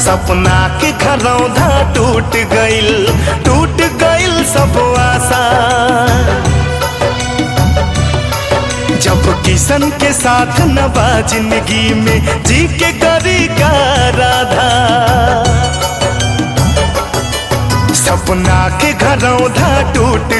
सपना के घरौंधा टूट गइल सब आशा। जब किशन के साथ न बा जिंदगी में जी के करी का राधा। सपना के घरौंधा टूट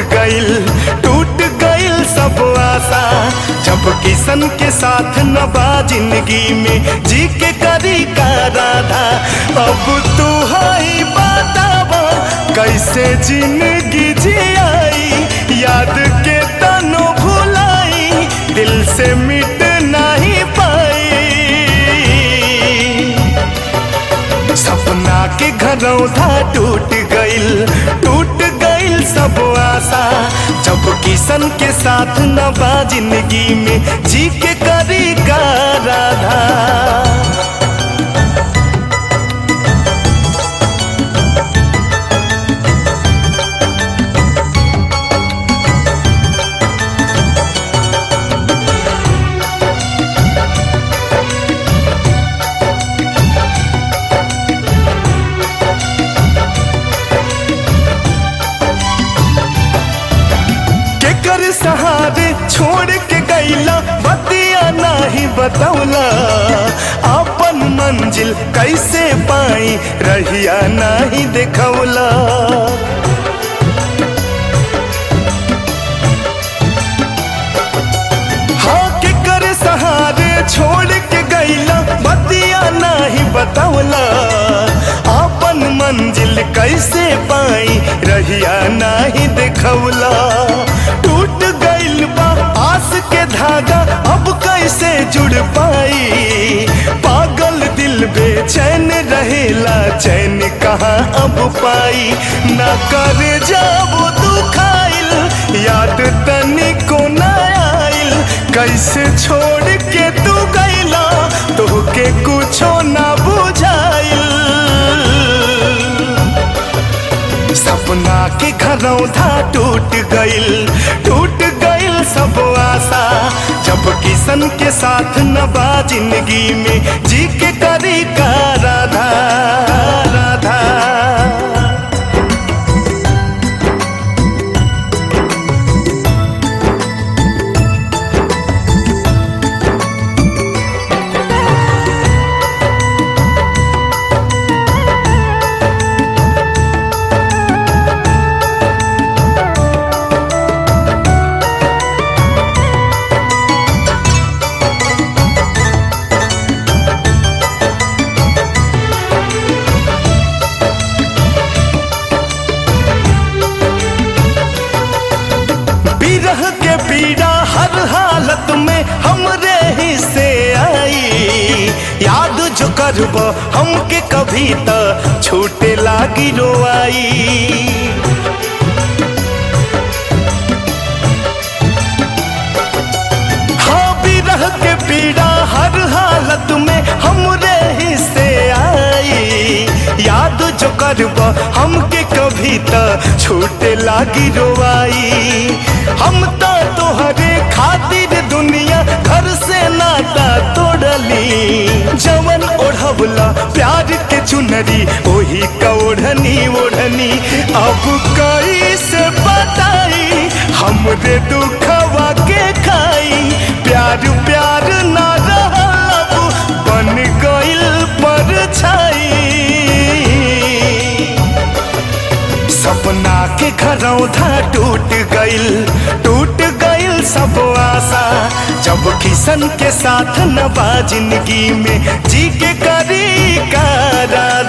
गइल सब आशा। जब किशन के साथ न बा जिंदगी में जी के करी का राधा। अब तू हाई बतावा कैसे जिंदगी जियाई, याद के तनो भुलाई दिल से मिट नहीं पाई। सपना के घरौंधा टूट गइल सब आशा। जब किशन के साथ न बा जिंदगी में जी के करी का राधा। सहारे छोड़ के गईला बतिया नहीं बतौला। अपन मंजिल कैसे पाई रहिया नहीं देखौला। हाँ के कर सहारे छोड़ के गईला बतिया नहीं बतौला। अपन मंजिल कैसे पाई रहिया नहीं देखौला। टूट गइल बा आस के धागा अब कैसे जुड़ पाई। पागल दिल बेचैन रहेला चैन कहाँ अब पाई। ना कर जब दुखाइल याद तनिको न आइल। कैसे छोड़ के तू गइला तोहके कुछो ना बुझाइल। सपना के घरौंधा टूट गइल सब आशा। जब किशन के साथ न बा जिंदगी में जी के करी का राधा राधा। विरह के पीड़ा हर हालत में हमरे ही से आई। याद जो करब हमके कभी तो छूटे लागी रोआई। हाँ विरह के पीड़ा हर हालत में हमरे ही से आई। याद जो करब हमके कभी तो छूटे लागी रोआई। हम तो तोहरे खातिर दुनिया घर से नाता तोड़ली। जवन ओढ़वला प्यार के चुनरी वही का ओढ़नी। अब कैसे बताई हमरे दुखवा के खाई। प्यार ना रहब बन गइल परछाई। सपना के घरौंधा टूट गइल सब आशा। जब किशन के साथ न बा जिंदगी में जी के करी का राधा।